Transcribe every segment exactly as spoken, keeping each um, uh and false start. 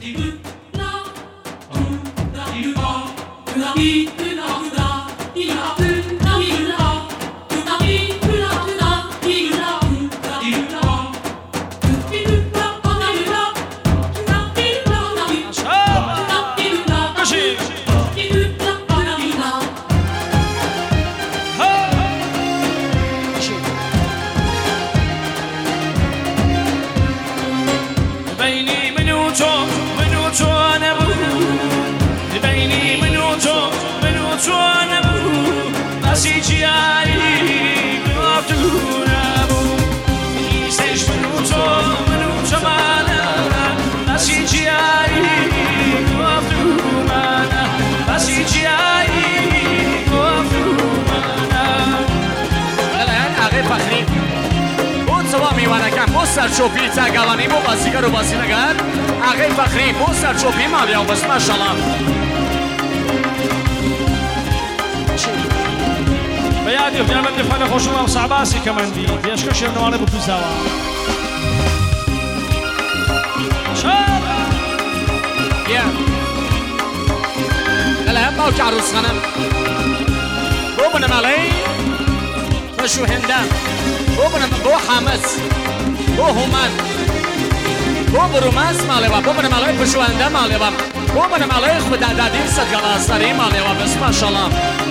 سرچوبی تاگالانی بو بازیگر و بازیگر آقای فخری بو سرچوبی مالی و بس ماشاءالله بیادی و جنبت دفعه خوشم و صعباسی کمندی بیشکش نوانه بو بزاوا شاب یا هلا هم باوک عروس خانم بو بنم علی بشو هندم بو بنم بو حامس بو همان بو بروماز مالی و بو بنم علی بشو هندم مالی و بو بنم علی خدا دادیم صدقال آستاری مالی و بس ماشاءالله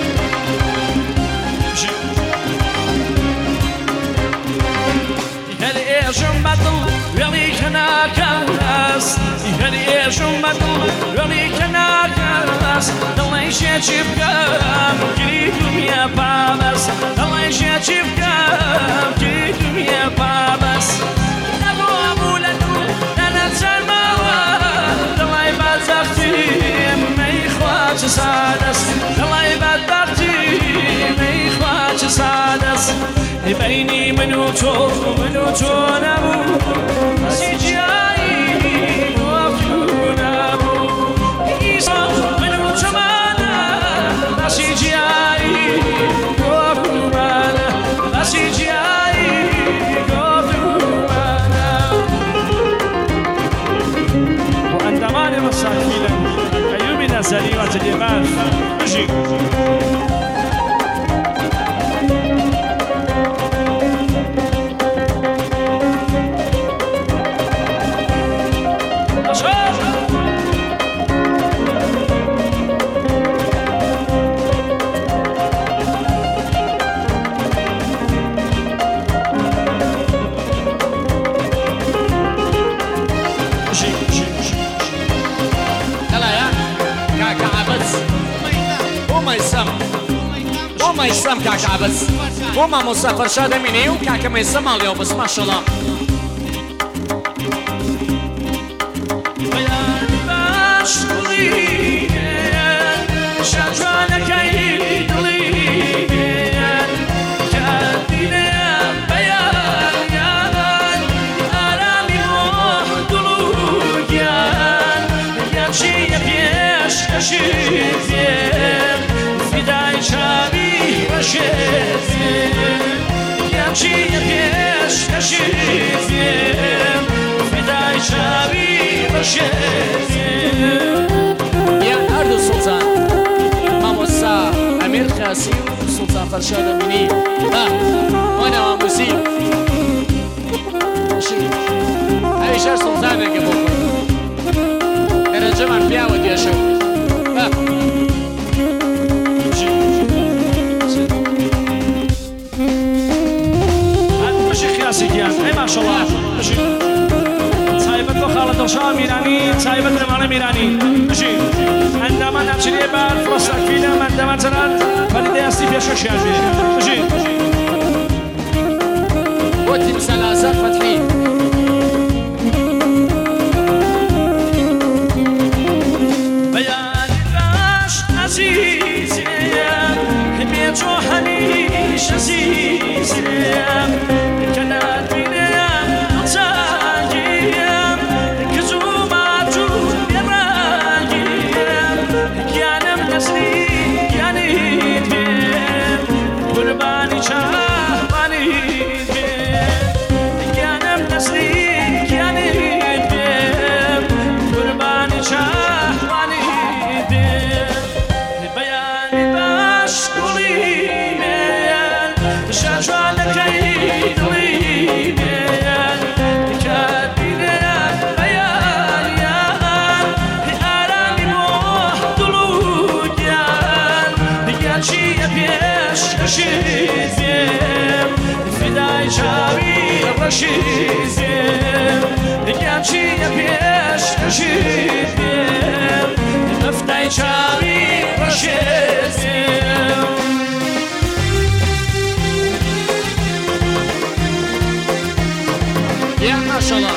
Eşim batıl yolu kenakas İhari eşim batıl yolu kenakas Dalayşe çipkam Giridum yapamaz Dalayşe çipkam Giridum yapamaz Nabu amulatu Nana sarmava Dalay bazaktim Meyhvaçı sadas Dalay bazaktim Meyhvaçı sadas بيني من وجوه من وجوه نبو سيجاي وفيون نبو إيسا من وجوه مانا سيجاي وفيون مانا سيجاي وفيون مانا وعندما مساكينا أيومنا سليمة الإيمان نجي ميسم كاكا بس وما مسافر شاد مني وكاكا ميسم اليوم بس ما شاء الله يمشي يبيش كشيفين فداي شابي بشيفين يا أرض السلطان ماموسا أمير خاسي وسلطان فرشاد مني ها وأنا وموسي هاي شهر سلطان الجبوك أنا جمع فيها ودي أشوف ها ای ماشاءالله صاحبت بخالة الشام میرانی صاحبت رمان میرانی بشی عندما نمشي بار فرصة كفيلة عندما ترى فلدي أستي في شو شيء بشي وتم سلاسل فتحي بيان باش عزيز بيجو حنيش عزيز چی پیش کشید دفتای چاوی باشید یا ماشاءالله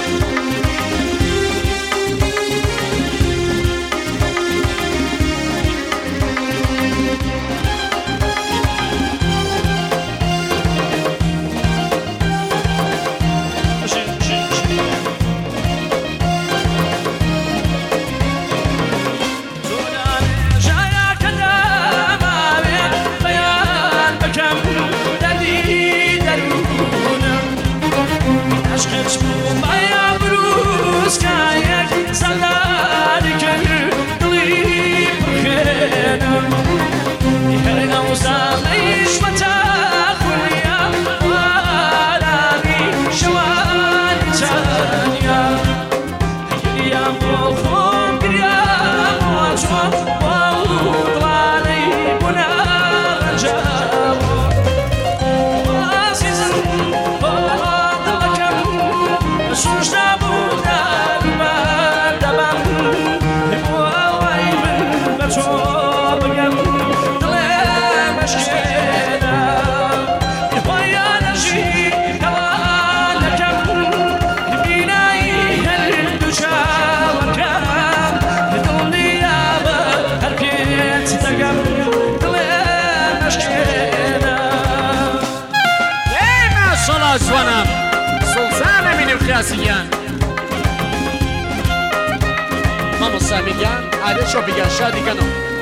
جوانم سلطان مینو خیاسیان ما مصابیگان عادت شو بگن شادی کنم